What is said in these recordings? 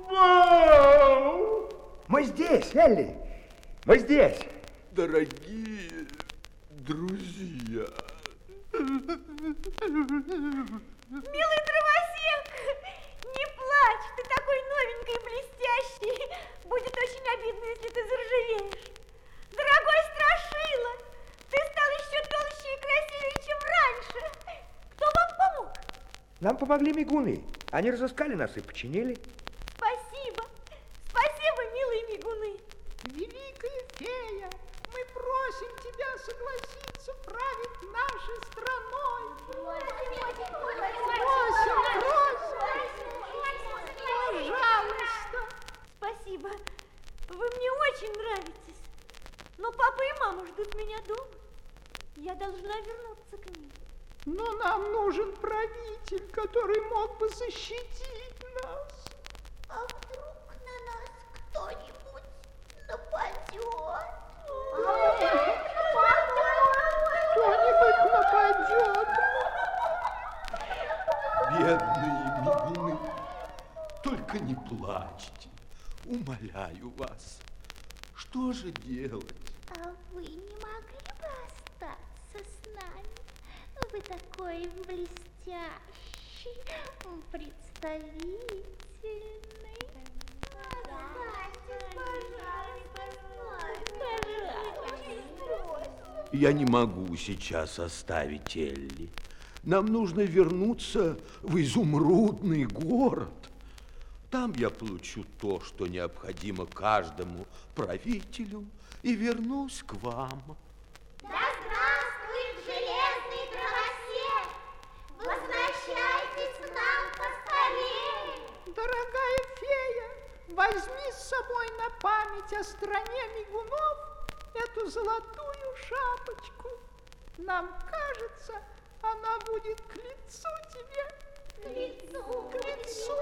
Вау! Мы здесь, Элли. Мы здесь. Дорогие друзья. Милый дровосек, не плачь, ты такой новенький и блестящий. Будет очень обидно, если ты заржавеешь. Дорогой Страшила, ты стал еще толще и красивее, чем раньше. Кто вам помог? Нам помогли мигуны. Они разыскали нас и починили. Спасибо. Спасибо, милые мигуны. Великая фея, мы просим тебя согласиться править нашей страной. Просим, пожалуйста. Спасибо. Вы мне очень нравитесь. Но папа и мама ждут меня дома. Я должна вернуться к ним. Но нам нужен правитель, который мог бы защитить нас. А вдруг на нас кто-нибудь нападет? Кто-нибудь нападет. Бедные мигуны, только не плачьте, умоляю вас. Что же делать? А вы не могли бы остаться с нами? Вы такой блестящий, представительный. Я не могу сейчас оставить Элли. Нам нужно вернуться в изумрудный город. Там я получу то, что необходимо каждому правителю, и вернусь к вам. Да здравствует железный дровосек! Возвращайтесь к нам поскорее! Дорогая фея, возьми с собой на память о стране мигунов эту золотую шапочку. Нам кажется, она будет к лицу тебе. К лицу, к лицу.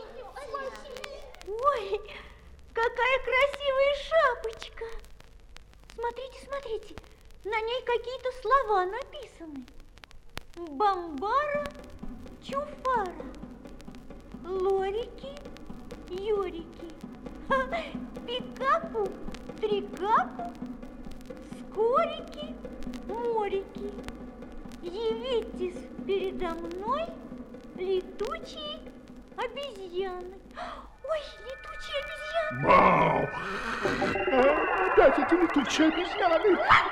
Ой, какая красивая шапочка. Смотрите, смотрите, на ней какие-то слова написаны. Бамбара, чуфара, лорики, юрики, пикапу, трикапу, скорики, морики. Явитесь передо мной, летучие обезьяны. Ой, летучие обезьяны. Вау! Опять эти летучие обезьяны.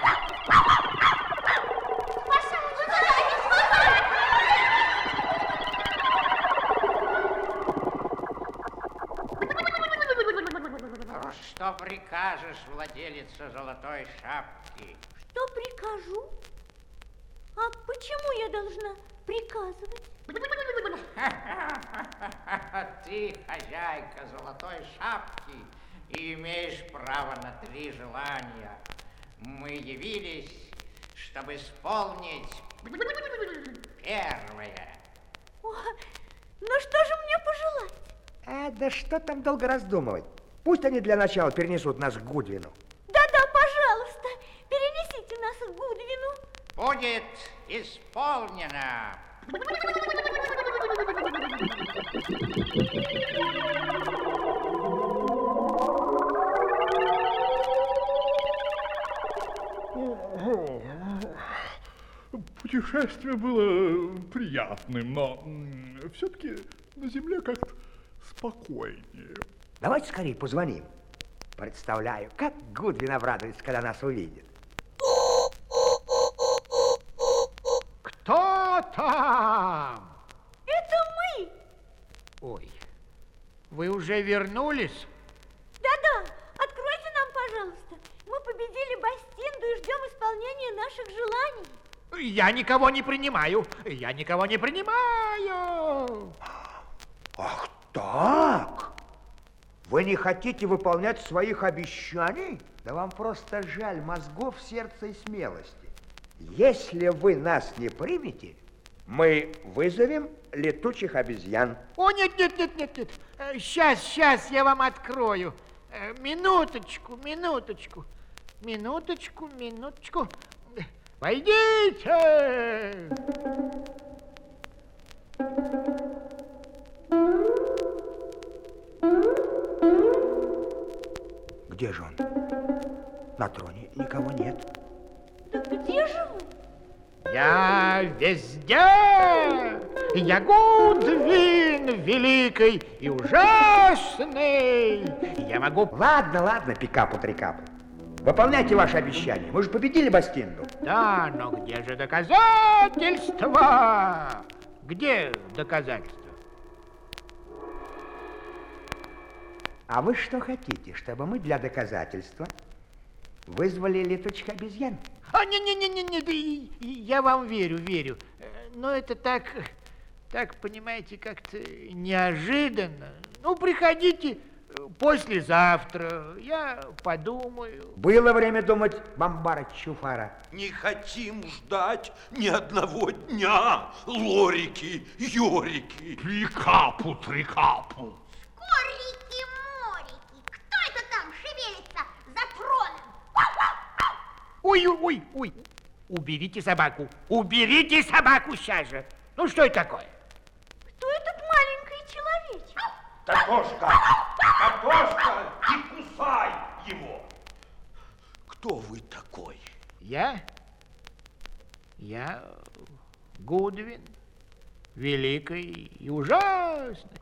Что прикажешь, владелица золотой шапки? Что прикажу? А почему я должна приказывать? Ты хозяйка золотой шапки и имеешь право на 3 желания. Мы явились, чтобы исполнить первое. О, ну что же мне пожелать? Да что там долго раздумывать? Пусть они для начала перенесут нас к Гудвину. Да-да, пожалуйста, перенесите нас к Гудвину. Будет исполнено. Путешествие было приятным, но все-таки на земле как-то спокойнее. Давайте скорее позвоним. Представляю, как Гудвин обрадуется, когда нас увидит. Кто там? Это мы. Ой, вы уже вернулись? Да-да, откройте нам, пожалуйста. Мы победили Бастинду и ждем исполнения наших желаний. Я никого не принимаю. Я никого не принимаю. Ах так? Вы не хотите выполнять своих обещаний? Да вам просто жаль мозгов, сердца и смелости. Если вы нас не примете, мы вызовем летучих обезьян. О, нет, нет, нет, нет, нет. Сейчас я вам открою. Минуточку. Войдите! где же он? На троне никого нет. Да где же вы? Я везде! Я Гудвин великий и ужасный! Я могу... Ладно, Пикапу-трикапу. Выполняйте ваши обещания. Мы же победили Бастинду. Да, но где же доказательства? Где доказательства? А вы что хотите, чтобы мы для доказательства вызвали летучих обезьян? Не, я вам верю. Но это так, понимаете, как-то неожиданно. Ну, приходите послезавтра, я подумаю. Было время думать, Бамбара Чуфара. Не хотим ждать ни одного дня, лорики, ёрики. Трикапу. Корики-морики, кто это там шевелится за троном? Ой, уберите собаку сейчас же. Ну, что это такое? Кто этот маленький человечек? Картошка, не кусай его. Кто вы такой? Я Гудвин, великий и ужасный.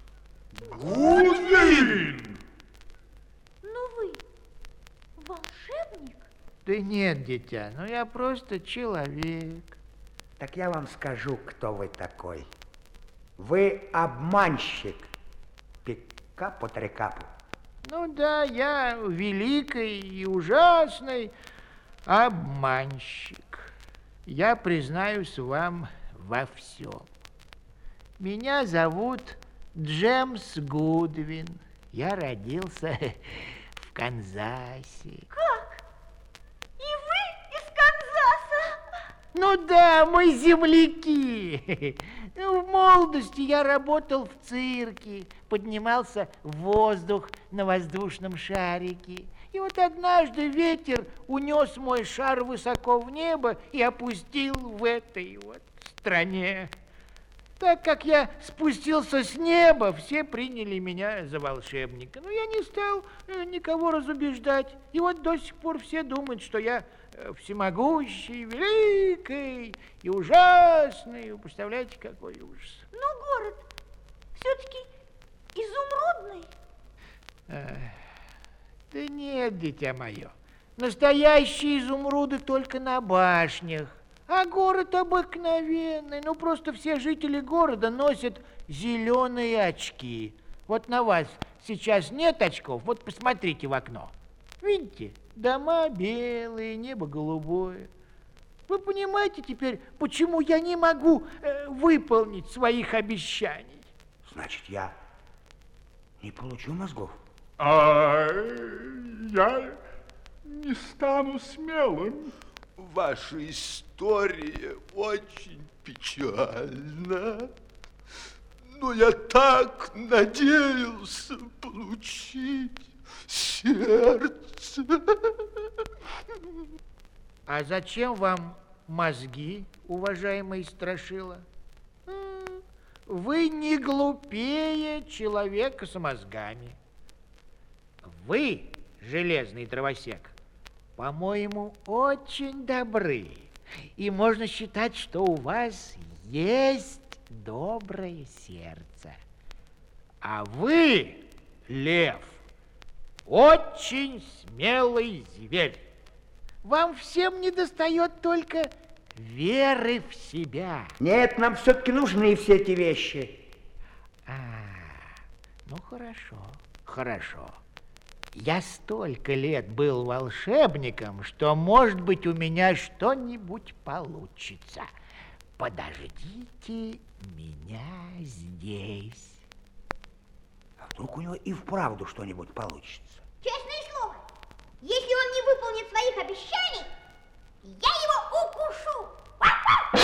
Гудвин! Ну вы волшебник? Да нет, дитя, я просто человек. Так я вам скажу, кто вы такой. Вы обманщик, Пикапу-трикапу. Ну да, я великий и ужасный обманщик. Я признаюсь вам во всем. Меня зовут Джемс Гудвин. Я родился в Канзасе. Как? И вы из Канзаса? Ну да, мы земляки. В молодости я работал в цирке, поднимался в воздух на воздушном шарике. И вот однажды ветер унес мой шар высоко в небо и опустил в этой вот стране. Так как я спустился с неба, все приняли меня за волшебника. Но я не стал никого разубеждать. И вот до сих пор все думают, что я всемогущий, великий и ужасный. Вы представляете, какой ужас. Но город все-таки изумрудный. Да нет, дитя мое. Настоящие изумруды только на башнях. А город обыкновенный. Ну, просто все жители города носят зеленые очки. Вот на вас сейчас нет очков, вот посмотрите в окно. Видите, дома белые, небо голубое. Вы понимаете теперь, почему я не могу выполнить своих обещаний? Значит, я не получу мозгов. А я не стану смелым. Ваша история очень печальна, но я так надеялся получить сердце. А зачем вам мозги, уважаемый Страшила? Вы не глупее человека с мозгами. Вы, железный дровосек, по-моему, очень добры. И можно считать, что у вас есть доброе сердце. А вы, лев, очень смелый зверь. Вам всем недостает только веры в себя. Нет, нам все-таки нужны все эти вещи. Ну хорошо. Я столько лет был волшебником, что, может быть, у меня что-нибудь получится. Подождите меня здесь. А вдруг у него и вправду что-нибудь получится? Честное слово, если он не выполнит своих обещаний, я его укушу.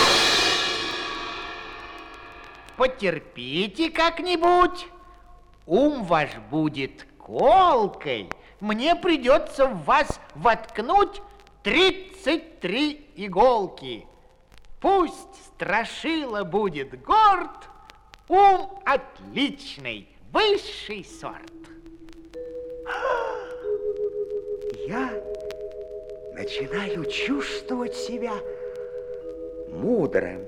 Потерпите как-нибудь. Ум ваш будет колкой. Мне придется в вас воткнуть 33 иголки. Пусть Страшила будет горд, ум отличный, высший сорт. я начинаю чувствовать себя мудрым.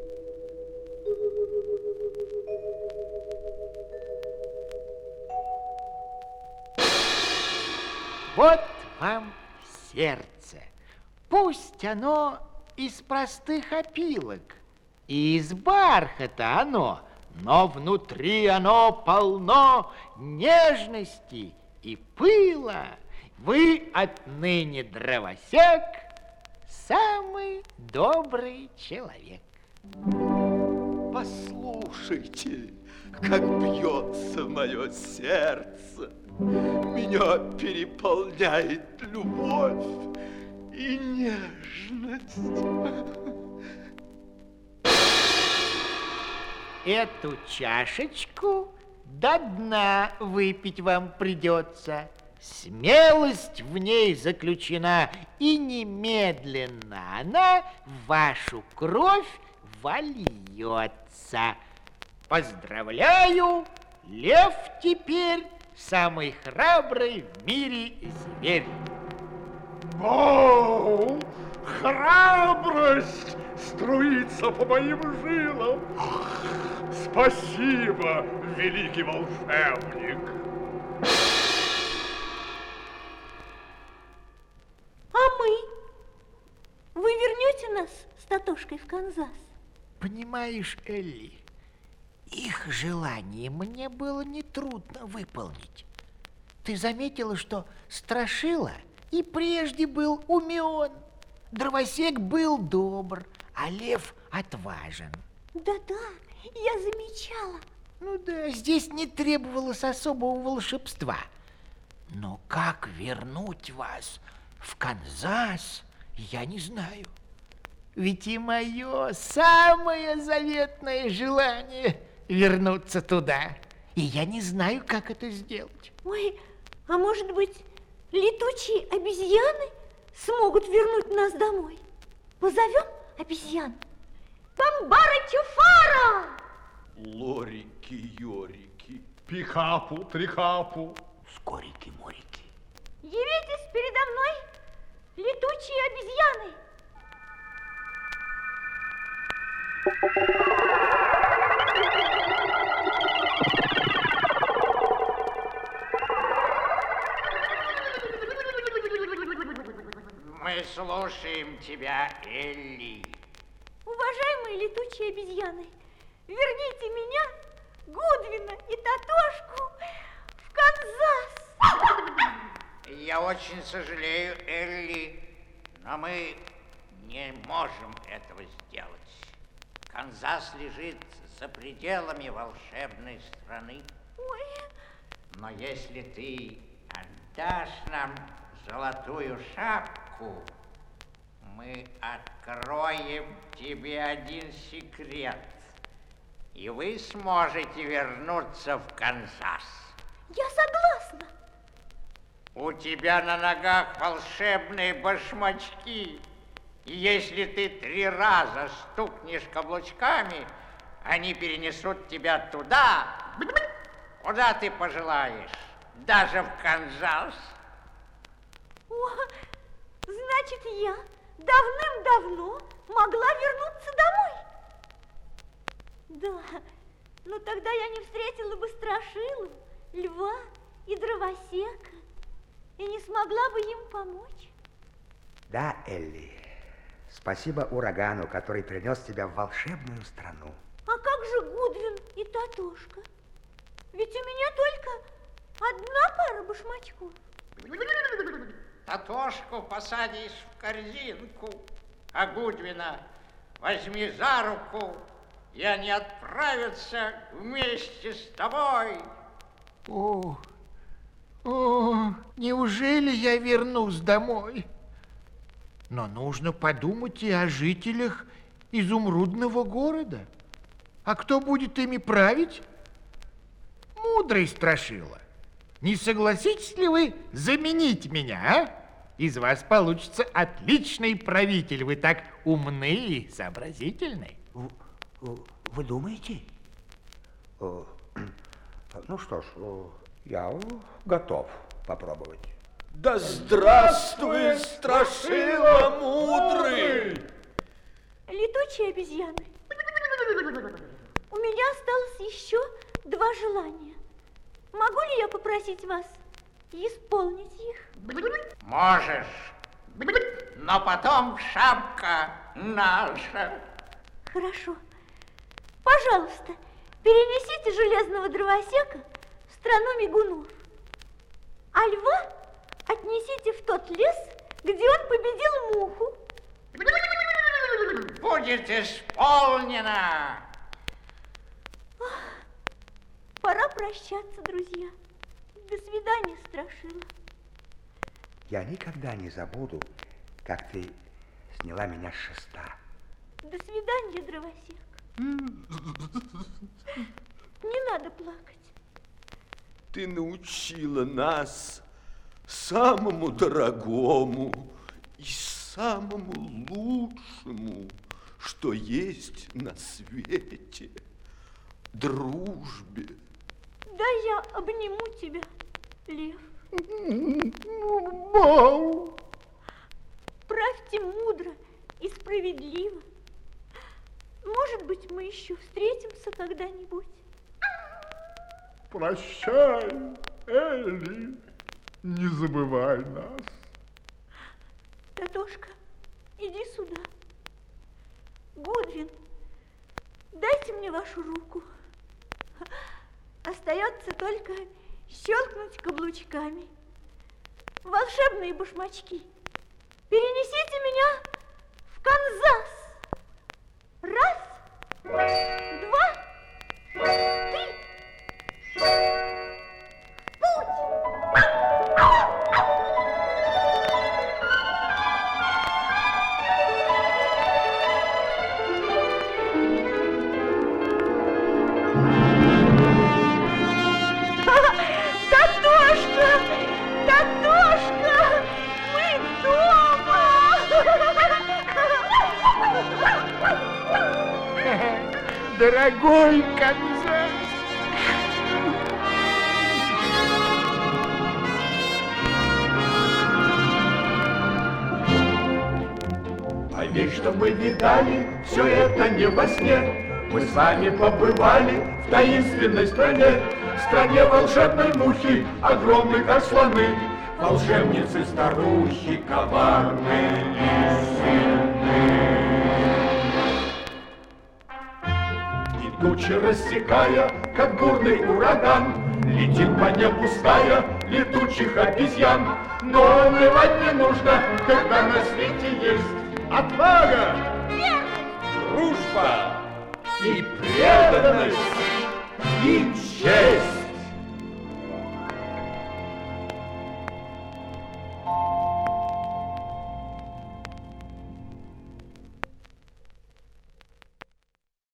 Вот вам сердце. Пусть оно из простых опилок, и из бархата оно, но внутри оно полно нежности и пыла. Вы отныне дровосек, самый добрый человек. Послушайте, как бьется мое сердце. Меня переполняет любовь и нежность. Эту чашечку до дна выпить вам придется. Смелость в ней заключена, и немедленно она в вашу кровь вольется. Поздравляю, лев теперь самый храбрый в мире зверь. О, храбрость струится по моим жилам. Спасибо, великий волшебник. А мы? Вы вернете нас с Татошкой в Канзас? Понимаешь, Элли, их желание мне было нетрудно выполнить. Ты заметила, что Страшила и прежде был умен, дровосек был добр, а лев отважен. Да-да, я замечала. Ну да, здесь не требовалось особого волшебства. Но как вернуть вас в Канзас, я не знаю. Ведь и мое самое заветное желание вернуться туда. И я не знаю, как это сделать. Ой, а может быть, летучие обезьяны смогут вернуть нас домой? Позовем обезьян? Бамбара-чуфара! Лорики-йорики. Пикапу-трикапу. Скорики-морики. Явитесь передо мной, летучие обезьяны! Мы слушаем тебя, Элли. Уважаемые летучие обезьяны, верните меня, Гудвина и Татошку в Канзас. Я очень сожалею, Элли, но мы не можем этого сделать. Канзас лежит за пределами волшебной страны. Ой. Но если ты отдашь нам золотую шапку, мы откроем тебе один секрет, и вы сможете вернуться в Канзас. Я согласна. У тебя на ногах волшебные башмачки, и если ты 3 раза стукнешь каблучками, они перенесут тебя туда, куда ты пожелаешь, даже в Канзас. О, значит, я давным-давно могла вернуться домой. Да, но тогда я не встретила бы Страшилу, льва и дровосека, и не смогла бы им помочь. Да, Элли, спасибо урагану, который принес тебя в волшебную страну. А как же Гудвин и Татошка? Ведь у меня только одна пара башмачков. Татошку посадишь в корзинку, а Гудвина возьми за руку, и они отправятся вместе с тобой. О, неужели я вернусь домой? Но нужно подумать и о жителях изумрудного города. А кто будет ими править? Мудрый Страшила. Не согласитесь ли вы заменить меня, а? Из вас получится отличный правитель. Вы так умны и сообразительны. Вы думаете? Ну что ж, я готов попробовать. Да здравствует страшила мудрый! Летучие обезьяны, у меня осталось еще 2 желания. Могу ли я попросить вас исполнить их? Можешь, но потом шапка наша. Хорошо. Пожалуйста, перенесите железного дровосека в страну мигунов, а льва отнесите в тот лес, где он победил муху. Будет исполнено. Пора прощаться, друзья. До свидания, страшила. Я никогда не забуду, как ты сняла меня с шеста. До свидания, дровосек. Не надо плакать. Ты научила нас самому дорогому и самому лучшему, что есть на свете, дружбе. Дай я обниму тебя, лев. Правьте мудро и справедливо. Может быть, мы еще встретимся когда-нибудь. Прощай, Элли, не забывай нас. Татошка, иди сюда. Гудвин, дайте мне вашу руку. Остается только щелкнуть каблучками. Волшебные башмачки, перенесите меня в Канзас. 1, 2, 3. Татошка! Татошка! Мы дома! Дорогой Канзас! А ведь что мы видали, все это не во сне. Мы с вами побывали в таинственной стране, в стране волшебной мухи, огромной как слоны, волшебницы старухи, коварные и сильны. И тучи рассекая, как бурный ураган, летит по небу стая летучих обезьян. Но унывать не нужно, когда на свете есть отвага, дружба и преданность, и честь.